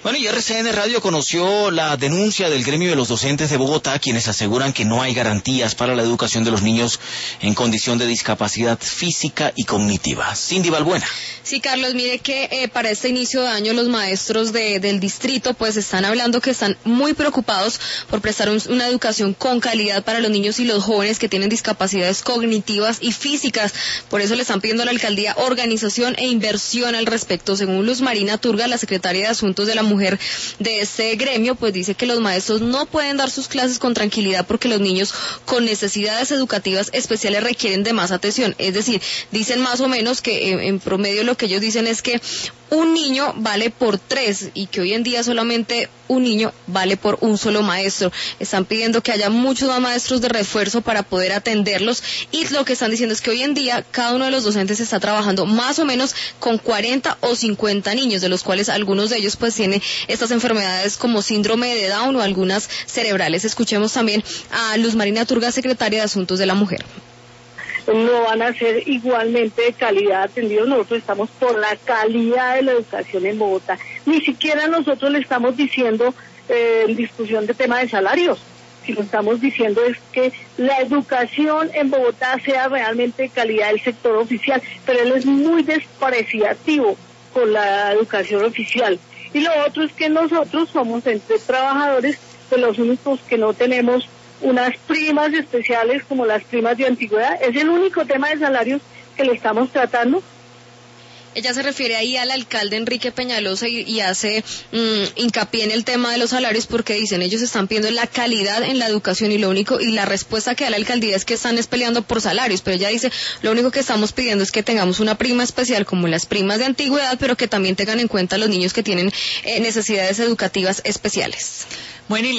Bueno, y RCN Radio conoció la denuncia del gremio de los docentes de Bogotá, quienes aseguran que no hay garantías para la educación de los niños en condición de discapacidad física y cognitiva. Cindy Balbuena. Sí, Carlos, mire que para este inicio de año los maestros del distrito pues están hablando que están muy preocupados por prestar una educación con calidad para los niños y los jóvenes que tienen discapacidades cognitivas y físicas. Por eso le están pidiendo a la alcaldía organización e inversión al respecto. Según Luz Marina Turga, la secretaria de Asuntos de la Mujer de este gremio, pues dice que los maestros no pueden dar sus clases con tranquilidad porque los niños con necesidades educativas especiales requieren de más atención. Es decir, dicen más o menos que en promedio lo que ellos dicen es que un niño vale por 3 y que hoy en día solamente un niño vale por un solo maestro. Están pidiendo que haya muchos más maestros de refuerzo para poder atenderlos, y lo que están diciendo es que hoy en día cada uno de los docentes está trabajando más o menos con 40 o 50 niños, de los cuales algunos de ellos pues tienen estas enfermedades como síndrome de Down o algunas cerebrales. Escuchemos también a Luz Marina Turga, secretaria de Asuntos de la Mujer. No van a ser igualmente de calidad atendidos. Nosotros estamos por la calidad de la educación en Bogotá. Ni siquiera nosotros le estamos diciendo en discusión de tema de salarios. Si lo estamos diciendo es que la educación en Bogotá sea realmente de calidad del sector oficial, pero él es muy despreciativo con la educación oficial. Y lo otro es que nosotros somos entre trabajadores de los únicos que no tenemos unas primas especiales como las primas de antigüedad. Es el único tema de salarios que le estamos tratando. Ella se refiere ahí al alcalde Enrique Peñalosa y hace hincapié en el tema de los salarios, porque dicen ellos están pidiendo la calidad en la educación y la respuesta que da la alcaldía es que están peleando por salarios, pero ella dice lo único que estamos pidiendo es que tengamos una prima especial como las primas de antigüedad, pero que también tengan en cuenta a los niños que tienen necesidades educativas especiales. Bueno,